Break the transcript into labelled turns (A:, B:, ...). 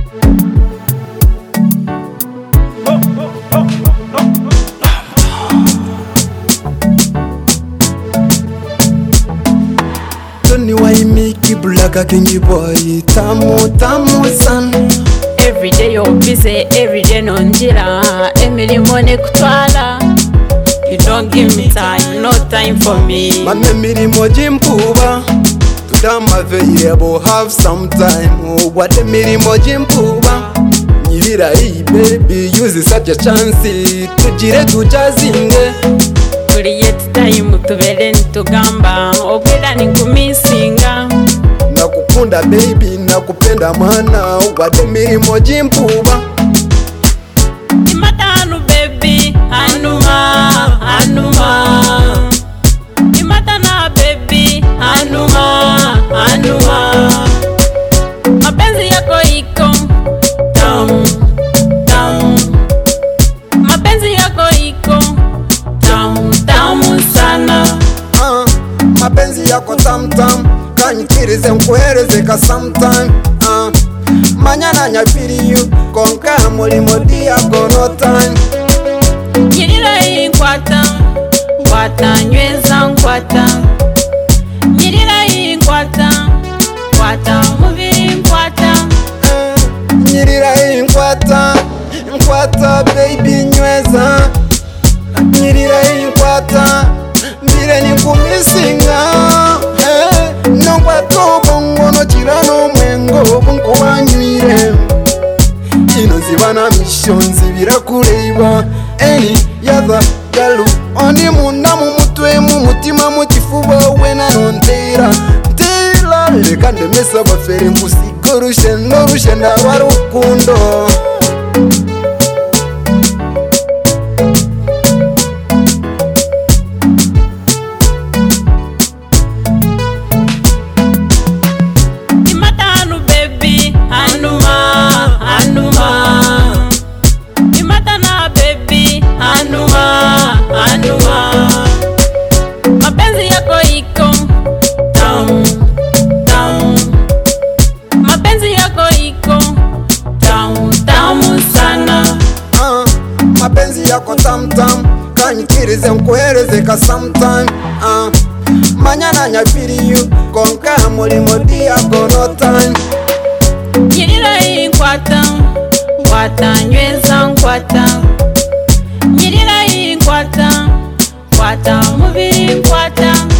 A: Tony why make you black a kingy boy tamu tamu san.
B: Every day you're busy, every day nonjira emirimo ne kutwala. You don't give me time, no time for me.
A: Mame mirimo jimpuba tudama available have some time. Oh what the mirimo jimpuba nyirira hii baby use such a chance tujire tujazinge.
B: Create time tubere ntugamba obwera ninkumisinga.
A: Nakukunda baby nakupenda mwana what the mirimo jimpuba.
B: Imatanu baby anuma anuma. Imatana baby anuma anuma. Mapenzi yako iko tam tam. Mapenzi yako iko tam tam sana.
A: Mapenzi yako tam tam kanyikirize nkuhereze ka sometime. Manyana nyapiri you konka mulimo diako no time.
B: Nyirira inkwata nkwata nyweza nkwata. Nyirira inkwata nkwata mubiri nkwata.
A: Nyirira inkwata nkwata baby nyweza. Nyirira inkwata mbire nikumisinga. Nongwata obongo no kirano mwengo bunko wanywire. Ino zibana missions birakureba. Any other girl oni munda mu mutwe mu mutima mu kifuba we na nontera. Tela leka ndemesa bafere nkusigorushe ndorushe ndabarukundo.
B: Imatanu baby anuma anuma. Imatana baby anuma anuma. Mapenzi yako iko tam tam. Mapenzi yako iko tam tam sana.
A: Mapenzi yako tam tam kanyikirize nkuhereze ka sometime. Manyana nyapiri you konka mulimo diako no time.
B: Nyirira inkwata nkwata nyweza nkwata. Nyirira inkwata nkwata mubiri nkwata.